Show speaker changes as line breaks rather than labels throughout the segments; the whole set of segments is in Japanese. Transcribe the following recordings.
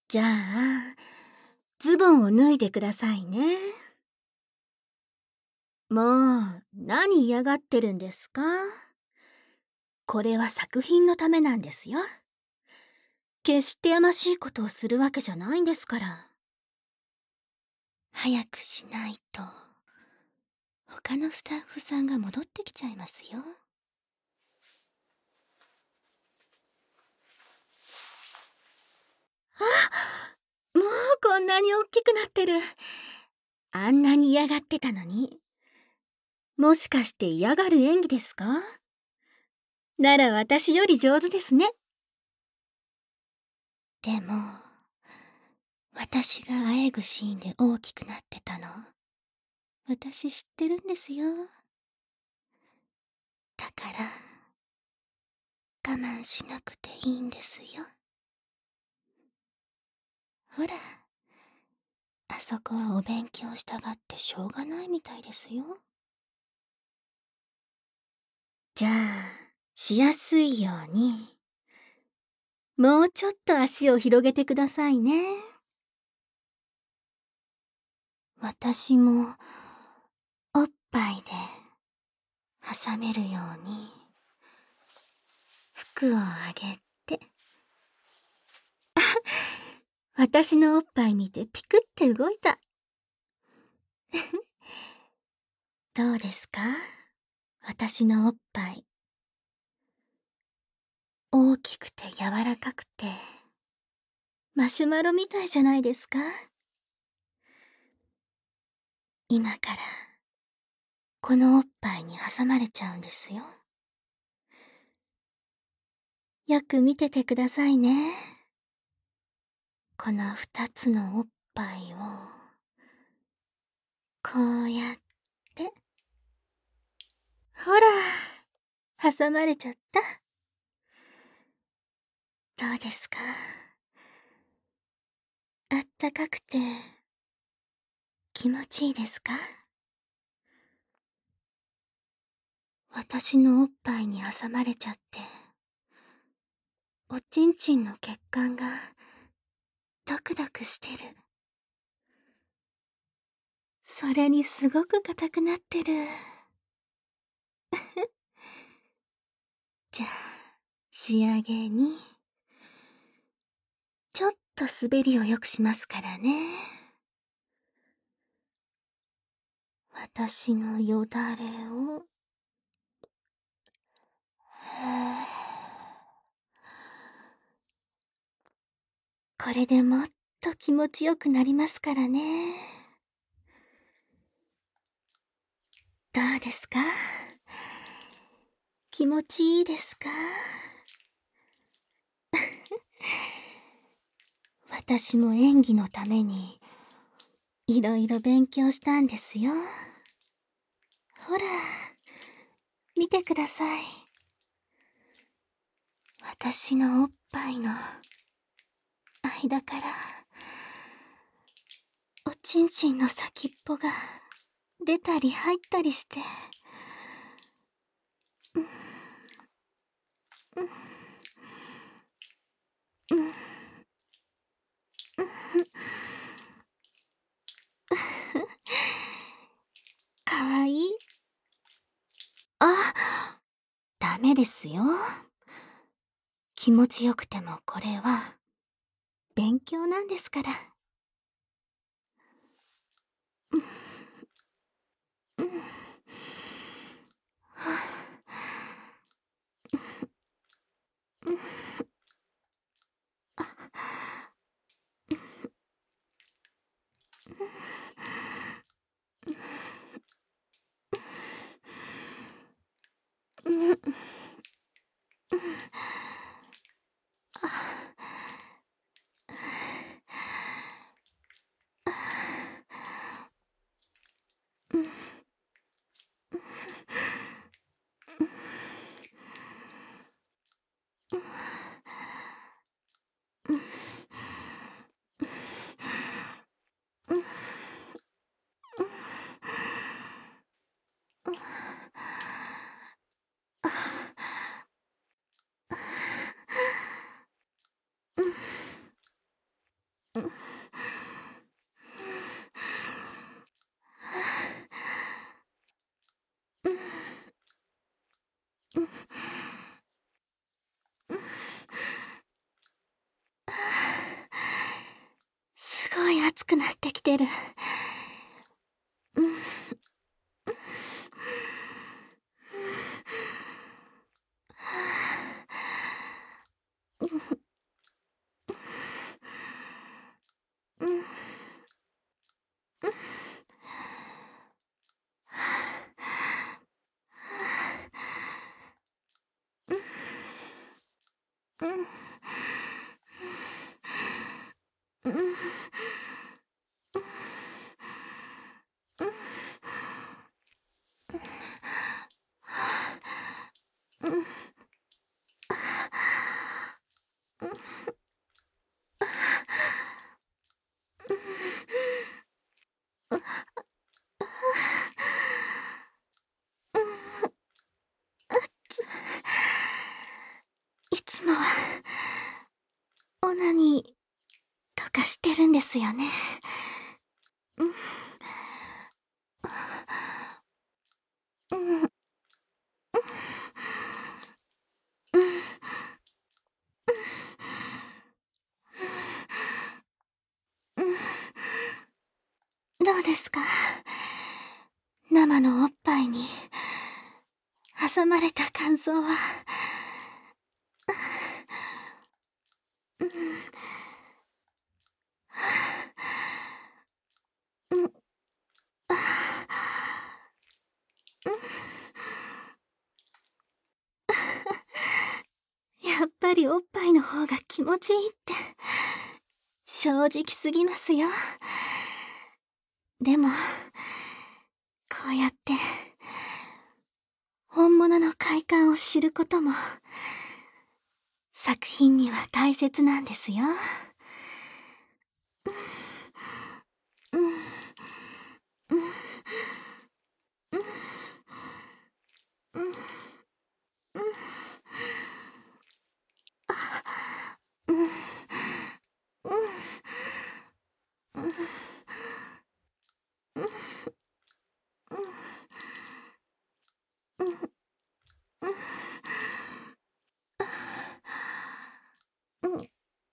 じゃあ、ズボンを脱いでくださいね。もう、何嫌がってるんですか？これは作品のためなんですよ。決してやましいことをするわけじゃないんですから。早くしないと、他のスタッフさんが戻ってきちゃいますよ。もうこんなに大きくなってる。あんなに嫌がってたのに。もしかして嫌がる演技ですか？なら私より上手ですね。でも、私があえぐシーンで大きくなってたの、私知ってるんですよ。だから、我慢しなくていいんですよ。ほら、あそこはお勉強したがってしょうがないみたいですよ。じゃあ、しやすいように、もうちょっと足を広げてくださいね。私も、おっぱいで、挟めるように、服をあげて。私のおっぱい見てピクって動いた。どうですか？私のおっぱい。大きくて柔らかくて、マシュマロみたいじゃないですか？今から、このおっぱいに挟まれちゃうんですよ。よく見ててくださいね。この二つのおっぱいを、こうやって。ほら、挟まれちゃった。どうですか？あったかくて、気持ちいいですか？私のおっぱいに挟まれちゃって、おちんちんの血管が、ドクドクしてる。それにすごく硬くなってる。じゃあ、仕上げに、ちょっと滑りを良くしますからね。私のよだれを、これでもっと気持ちよくなりますからね。どうですか？気持ちいいですか？私も演技のために、いろいろ勉強したんですよ。ほら、見てください。私のおっぱいの間から、おちんちんの先っぽが出たり入ったりして、うん、うん、うん、うん、かわいい。あ、ダメですよ。気持ちよくてもこれは勉強なんですから。うん、うん、はあ、うん、うん、うん、うん、 ごい暑くなってきてる。うん。うん。うん。うん。うん。いつもはオナニーとかしてるんですよね。うん。うん。うん。うん。うん。どうですか？生のおっぱいに挟まれた感想は。うん。うん。やっぱりおっぱいの方が気持ちいいって正直すぎますよ。でもこうやって本物の快感を知ることも作品には大切なんですよ。うん。うん。うん。うん。うん。うん。うん。うん。うん。うん。うん。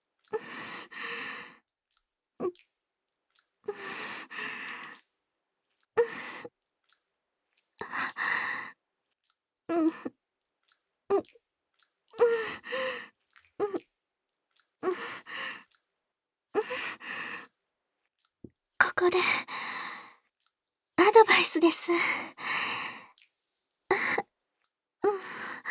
うん。ここでアドバイスです。うん。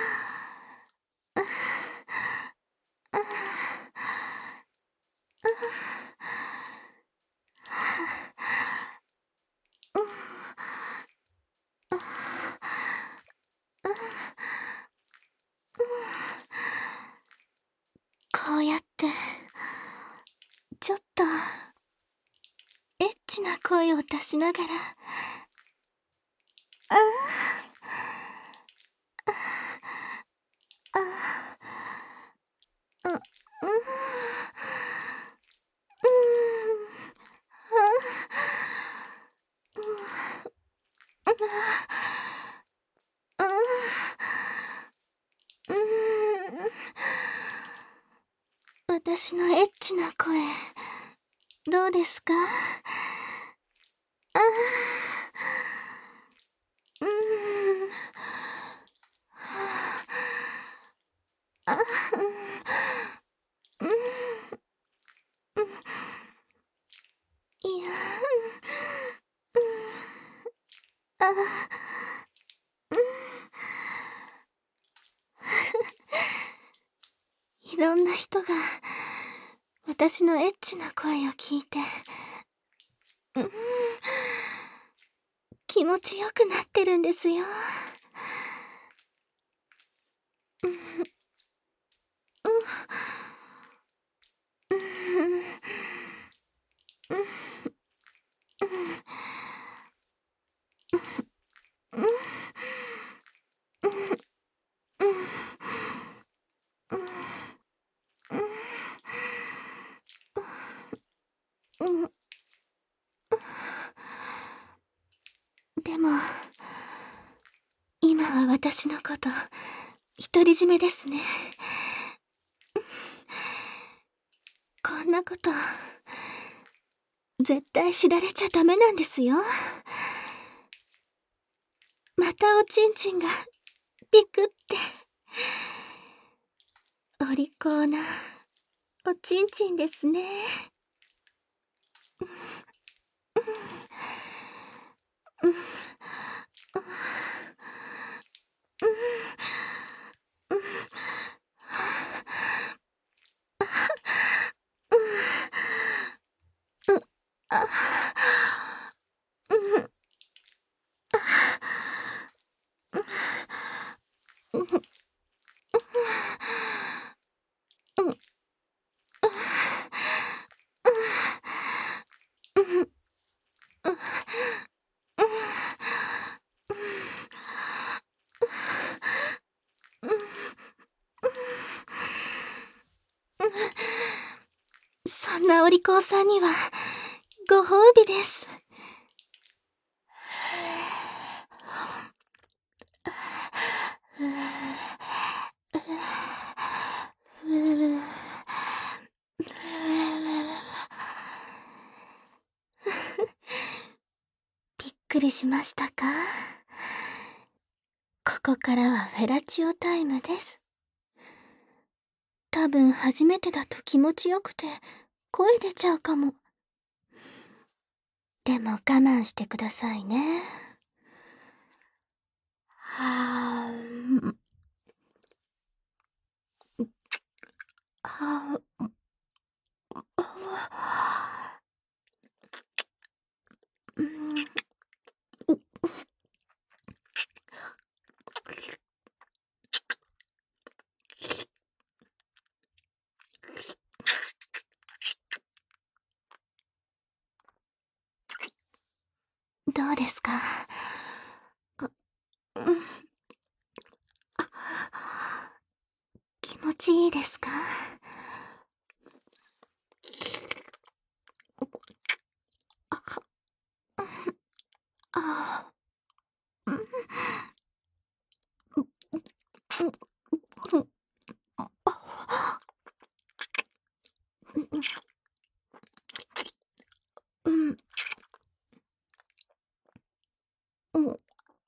こうやってちょっとエッチな声を出しながら、ああ、あ、うん、うん、うん。私のエッチな声、どうですか？ああ、うん。あ、うん、うん、いや、うん、あ、うん。いろんな人が私のエッチな声を聞いて、うん、気持ちよくなってるんですよ。うん、うん、うん、うん、うん、うん、うん、うん、うん。でも今は私のこと独り占めですね。こんなこと絶対知られちゃダメなんですよ。またおちんちんがピクって。お利口なおちんちんですね。そんなお利口さんにはご褒美です。びっくりしましたか？ここからはフェラチオタイムです。多分初めてだと気持ちよくて声出ちゃうかも。でも我慢してくださいね。はーん。はーん。うん。どうですか？うん。気持ちいいですか？ああ、うん。うん。うん。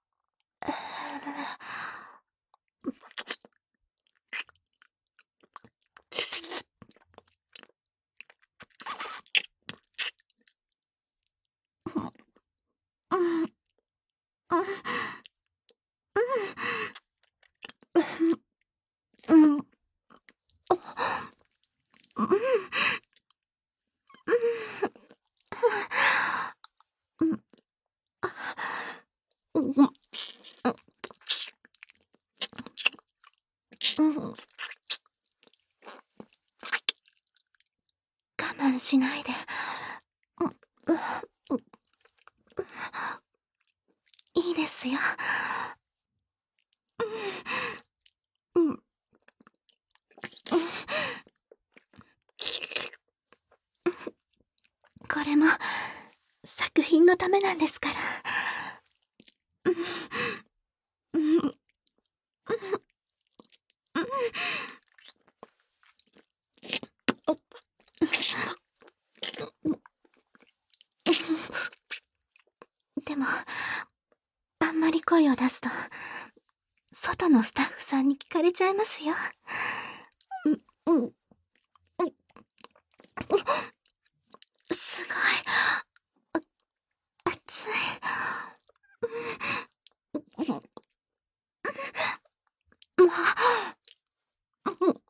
うん。うん。うん。うん。うん。我慢しないで。いいですよ。うん。これも作品のためなんですから。うん。うん。でも、あんまり声を出すと、外のスタッフさんに聞かれちゃいますよ。うん。うん。すごい。熱い。もう、うん。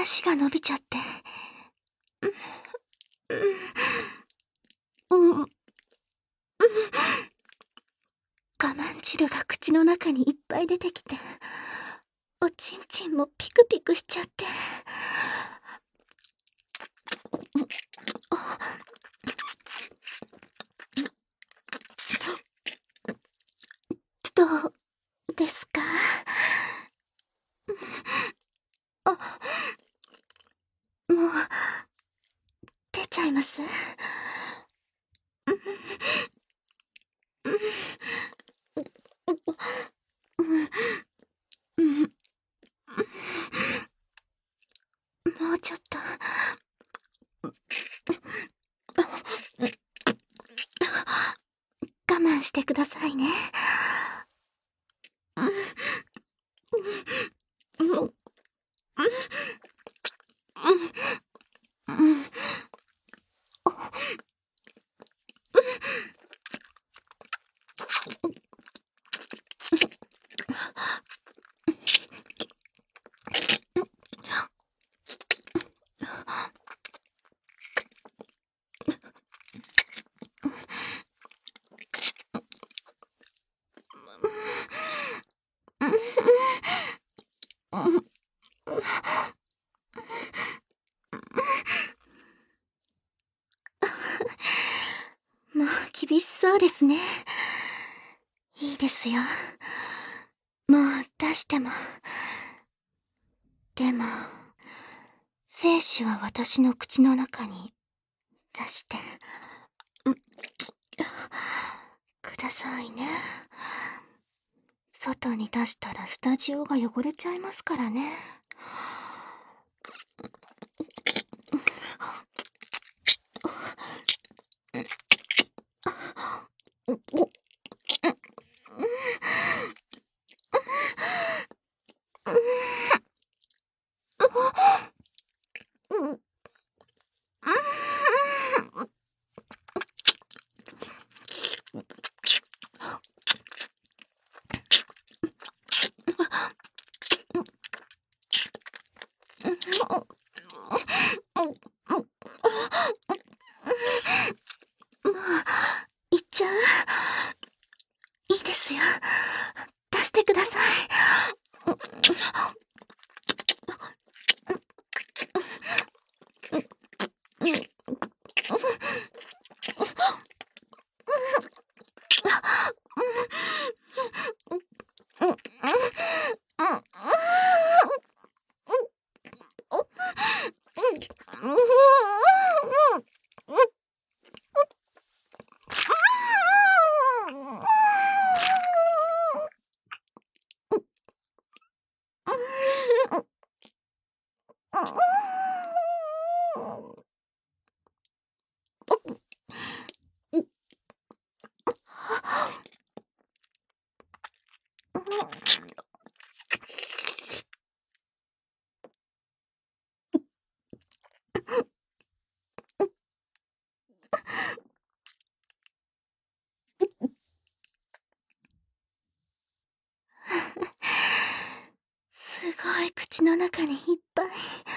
足が伸びちゃって。我慢汁が口の中にいっぱい出てきて、おちんちんもピクピクしちゃって。どうですか？もう出ちゃいます？もうちょっと我慢してくださいね。もう厳しそうですね。いいですよ。もう出しても。でも、精子は私の口の中に出して、くださいね。外に出したらスタジオが汚れちゃいますからね。もう、行っちゃう？いいですよ。出してください。すごい口の中にいっぱい。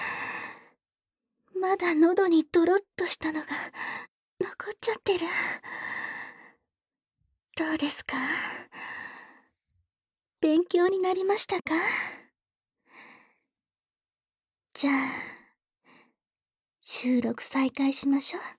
まだ喉にドロッとしたのが残っちゃってる。どうですか？勉強になりましたか？じゃあ、収録再開しましょう。